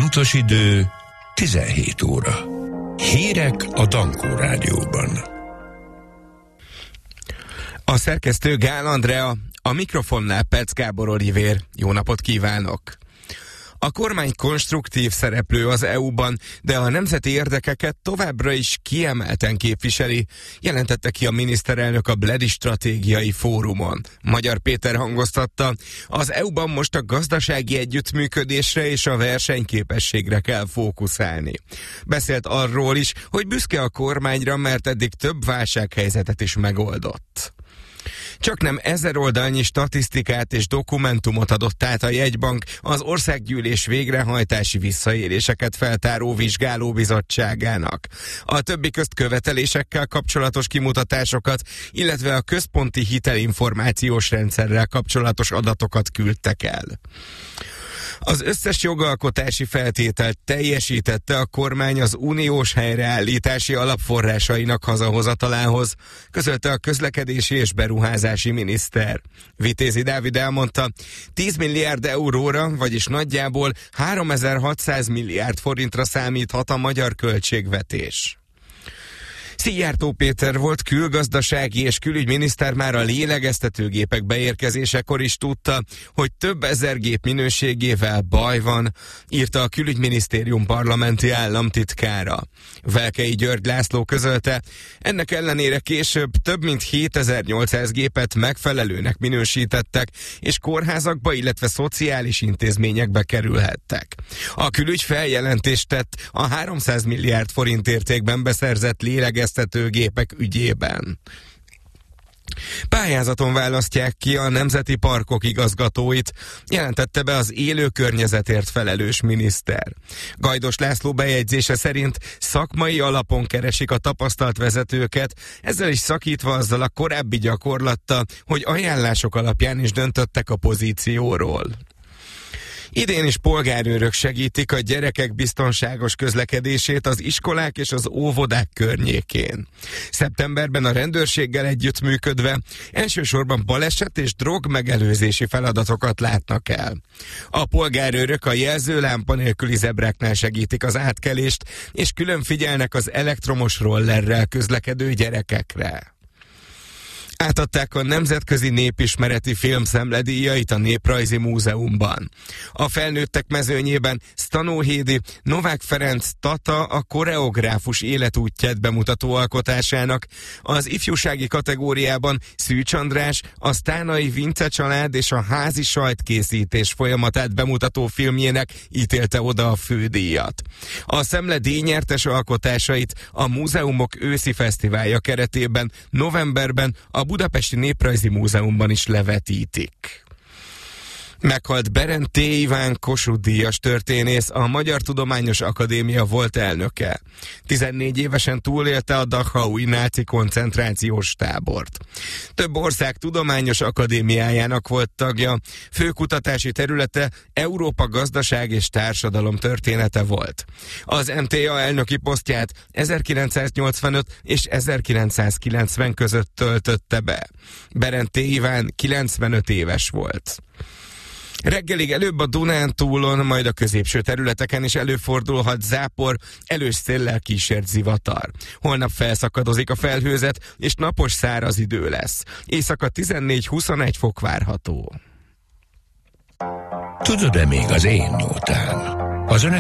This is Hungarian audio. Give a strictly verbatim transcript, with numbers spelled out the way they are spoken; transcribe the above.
Pontos idő tizenhét óra. Hírek a Dankó Rádióban. A szerkesztő Gál Andrea, a mikrofonnál Perc Gábor Olivér. Jó napot kívánok! A kormány konstruktív szereplő az é u-ban, de a nemzeti érdekeket továbbra is kiemelten képviseli, jelentette ki a miniszterelnök a Bledi Stratégiai Fórumon. Magyar Péter hangoztatta, az é u-ban most a gazdasági együttműködésre és a versenyképességre kell fókuszálni. Beszélt arról is, hogy büszke a kormányra, mert eddig több válsághelyzetet is megoldott. Csaknem ezer oldalnyi statisztikát és dokumentumot adott át a jegybank az Országgyűlés végrehajtási visszaéléseket feltáró vizsgálóbizottságának. A többi közt követelésekkel kapcsolatos kimutatásokat, illetve a központi hitelinformációs rendszerrel kapcsolatos adatokat küldtek el. Az összes jogalkotási feltételt teljesítette a kormány az uniós helyreállítási alapforrásainak hazahozatalához, közölte a közlekedési és beruházási miniszter. Vitézi Dávid elmondta, tíz milliárd euróra, vagyis nagyjából háromezer-hatszáz milliárd forintra számíthat a magyar költségvetés. Szijjártó Péter volt külgazdasági és külügyminiszter már a lélegeztetőgépek beérkezésekor is tudta, hogy több ezer gép minőségével baj van, írta a külügyminisztérium parlamenti államtitkára. Velkei György László közölte, ennek ellenére később több mint hétezer-nyolcszáz gépet megfelelőnek minősítettek, és kórházakba, illetve szociális intézményekbe kerülhettek. A külügy feljelentést tett a háromszáz milliárd forint értékben beszerzett lélegeztetőgépek ügyében. Pályázaton választják ki a nemzeti parkok igazgatóit, jelentette be az élő környezetért felelős miniszter. Gajdos László bejegyzése szerint szakmai alapon keresik a tapasztalt vezetőket, ezzel is szakítva azzal a korábbi gyakorlattal, hogy ajánlások alapján is döntöttek a pozícióról. Idén is polgárőrök segítik a gyerekek biztonságos közlekedését az iskolák és az óvodák környékén. Szeptemberben a rendőrséggel együttműködve elsősorban baleset és drogmegelőzési feladatokat látnak el. A polgárőrök a jelzőlámpa nélküli zebráknál segítik az átkelést, és külön figyelnek az elektromos rollerrel közlekedő gyerekekre. Átadták a Nemzetközi Népismereti Filmszemle díjait a Néprajzi Múzeumban. A felnőttek mezőnyében Stanóhédi Novák Ferenc Tata a koreográfus életútját bemutató alkotásának, az ifjúsági kategóriában Szűcs András a Sztánai Vince család és a házi sajtkészítés folyamatát bemutató filmjének ítélte oda a fődíjat. A Szemle díjnyertes alkotásait a Múzeumok őszi fesztiválja keretében novemberben a Budapesti Néprajzi Múzeumban is levetítik. Meghalt Berend T. Iván Kossuth-díjas történész, a Magyar Tudományos Akadémia volt elnöke. tizennégy évesen túlélte a Dachaui náci koncentrációs tábort. Több ország tudományos akadémiájának volt tagja, főkutatási területe Európa gazdaság és társadalom története volt. Az em té á elnöki posztját ezerkilencszáznyolcvanöt és ezerkilencszázkilencven között töltötte be. Berend T. Iván kilencvenöt éves volt. Reggelig előbb a Dunántúlon, majd a középső területeken is előfordulhat zápor, erős széllel kísért zivatar. Holnap felszakadozik a felhőzet, és napos száraz idő lesz. Éjszaka tizennégy-huszonegy fok várható. Tudod-e még az én nótám? Az önök